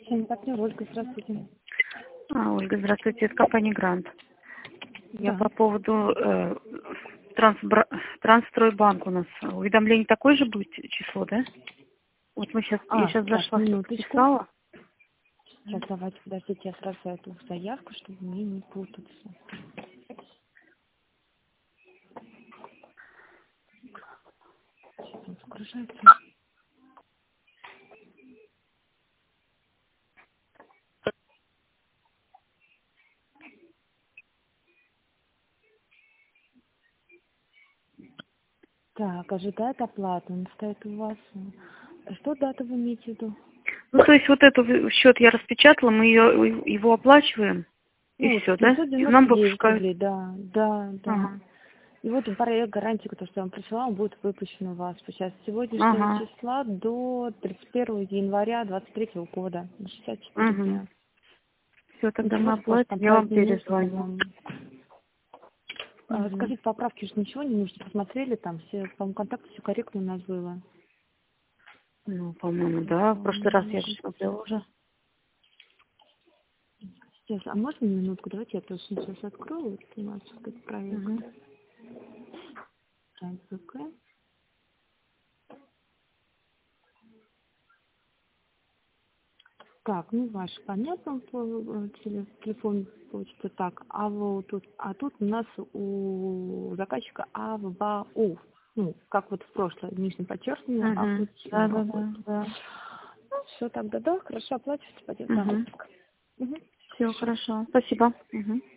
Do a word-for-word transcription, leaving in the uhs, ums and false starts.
Всем партнер, Ольга, здравствуйте. А, Ольга, здравствуйте, это компания Грант. Я Да. по поводу э, трансбра... Трансстройбанк у нас. Уведомление такое же будет число, да? Вот мы сейчас, я А, сейчас так, зашла, все минуточку. подписала. Сейчас давайте, подождите, я сразу эту заявку, чтобы мне не путаться. Сейчас он загружается. Так, ожидает оплату. Он стоит у вас. Что дату вы имеете в виду? Ну, то есть вот этот счет я распечатала, мы ее, его оплачиваем, и Ну, все, да? семьсот И нам девяносто девять выпускают. рублей, да, да, да. Ага. И вот проект гарантии, который я вам присылала, он будет выпущен у вас сейчас с сегодняшнего Ага. числа до тридцать первого января двадцать третьего года, на шестьдесят четыре Угу. дня. Все, тогда мы Ничего сложного, оплатим, там я по вам одним месяцам перезвоню. вам. А, Угу. Скажите, поправки же ничего не нужно, посмотрели, там все, по-моему, контакты все корректно у нас было. Ну, по-моему, Сейчас, да. В прошлый раз по-моему, я же смотрела уже. сейчас, а можно минутку, давайте я точно сейчас открою, вот у нас этот проект. Угу. РБК. Так, ну ваш понятно, по- э, теле- телефон почта так, а вот тут, а тут у нас у заказчика АВБАУ. Ну, как вот в прошлое, нижнее подчеркивание, а Угу. тут Да, да, вот. да, да. Ну, все тогда, да, хорошо, оплачивайте, пойдет на Угу. выпуск. Угу. Все Хорошо. хорошо. Спасибо. Угу.